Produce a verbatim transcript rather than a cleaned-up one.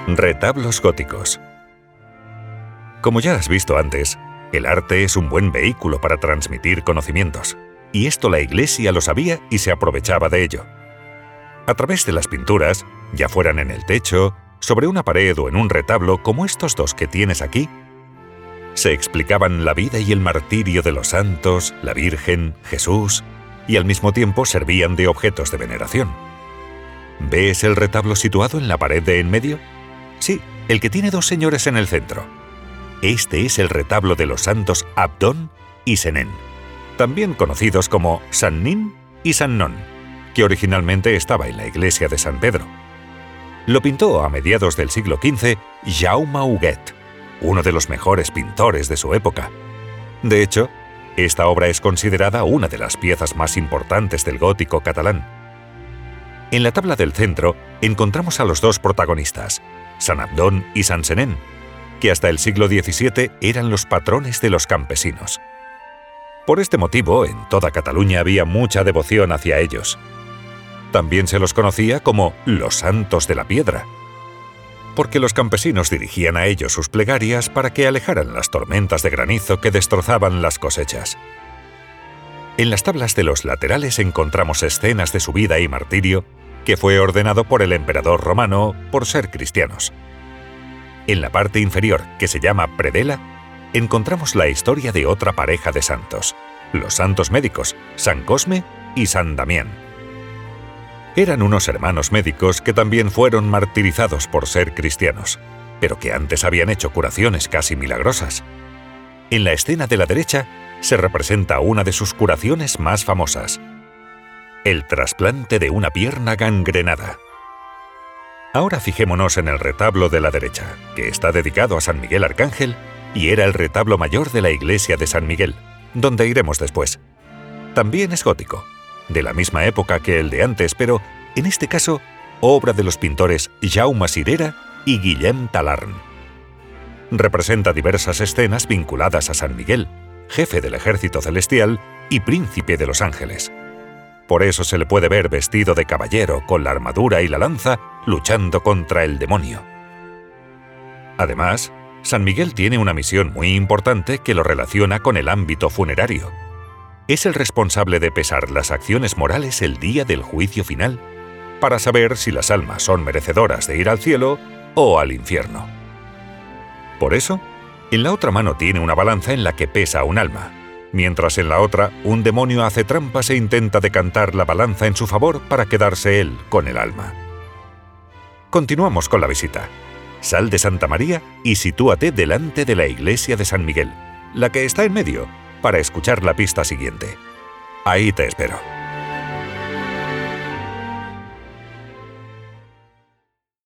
Retablos góticos. Como ya has visto antes, el arte es un buen vehículo para transmitir conocimientos, y esto la Iglesia lo sabía y se aprovechaba de ello. A través de las pinturas, ya fueran en el techo, sobre una pared o en un retablo como estos dos que tienes aquí, se explicaban la vida y el martirio de los santos, la Virgen, Jesús, y al mismo tiempo servían de objetos de veneración. ¿Ves el retablo situado en la pared de en medio? Sí, el que tiene dos señores en el centro. Este es el retablo de los santos Abdón y Senén, también conocidos como San Nin y San Non, que originalmente estaba en la iglesia de San Pedro. Lo pintó a mediados del siglo quince Jaume Huguet, uno de los mejores pintores de su época. De hecho, esta obra es considerada una de las piezas más importantes del gótico catalán. En la tabla del centro encontramos a los dos protagonistas, San Abdón y San Senén, que hasta el siglo diecisiete eran los patrones de los campesinos. Por este motivo, en toda Cataluña había mucha devoción hacia ellos. También se los conocía como los santos de la piedra, porque los campesinos dirigían a ellos sus plegarias para que alejaran las tormentas de granizo que destrozaban las cosechas. En las tablas de los laterales encontramos escenas de su vida y martirio, que fue ordenado por el emperador romano por ser cristianos. En la parte inferior, que se llama predela, encontramos la historia de otra pareja de santos, los santos médicos, San Cosme y San Damián. Eran unos hermanos médicos que también fueron martirizados por ser cristianos, pero que antes habían hecho curaciones casi milagrosas. En la escena de la derecha se representa una de sus curaciones más famosas, el trasplante de una pierna gangrenada. Ahora fijémonos en el retablo de la derecha, que está dedicado a San Miguel Arcángel y era el retablo mayor de la iglesia de San Miguel, donde iremos después. También es gótico, de la misma época que el de antes, pero, en este caso, obra de los pintores Jaume Cirera y Guillem Talarn. Representa diversas escenas vinculadas a San Miguel, jefe del ejército celestial y príncipe de los ángeles. Por eso se le puede ver vestido de caballero con la armadura y la lanza, luchando contra el demonio. Además, San Miguel tiene una misión muy importante que lo relaciona con el ámbito funerario. Es el responsable de pesar las acciones morales el día del juicio final, para saber si las almas son merecedoras de ir al cielo o al infierno. Por eso, en la otra mano tiene una balanza en la que pesa un alma, mientras en la otra un demonio hace trampas e intenta decantar la balanza en su favor para quedarse él con el alma. Continuamos con la visita. Sal de Santa María y sitúate delante de la iglesia de San Miguel, la que está en medio, para escuchar la pista siguiente. Ahí te espero.